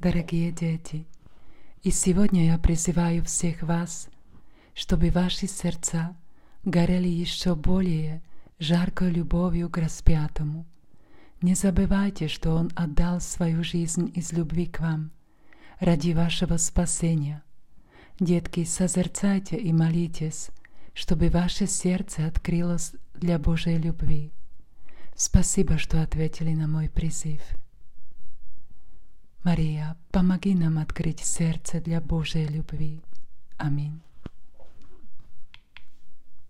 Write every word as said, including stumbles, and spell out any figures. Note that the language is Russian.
дорогие дети, и сегодня я призываю всех вас, чтобы ваши сердца горели еще более жаркой любовью к распятому. Не забывайте, что Он отдал свою жизнь из любви к вам, ради вашего спасения. Детки, созерцайте и молитесь, чтобы ваше сердце открылось для Божьей любви. Спасибо, что ответили на мой призыв. Мария, помоги нам открыть сердце для Божьей любви. Аминь.